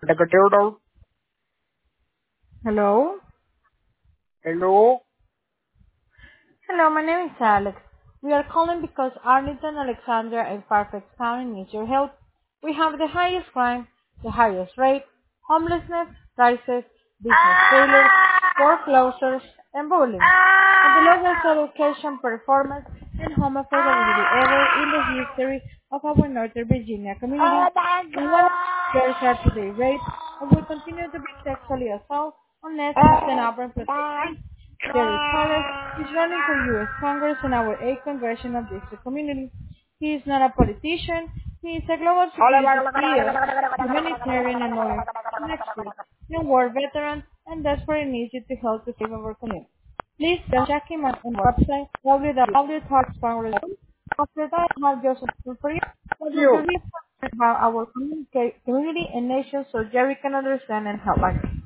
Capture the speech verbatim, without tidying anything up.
Executive. Hello? Hello. Hello, my name is Alex. We are calling because Arlington, Alexandria, and Fairfax County needs your help. We have the highest crime, the highest rate, homelessness, crisis, business failures, foreclosures, and bullying, and the lowest education performance and home affordability ever in the history of our Northern Virginia community. Oh my And one of the girls are God. today raped and will continue to be sexually assaulted unless we stand up and protect them. Derek Torres is running for U S Congress in our eighth Congressional District community. He is not a politician. He is a global security C E O, humanitarian and lawyer, an expert, and war veteran, and desperate needs you to help to save our community. Please just check him out on our website, w w w dot congress dot com. After that, I have just a question for you. What would you You. read about our communica- community and nation so Jerry can understand and help us?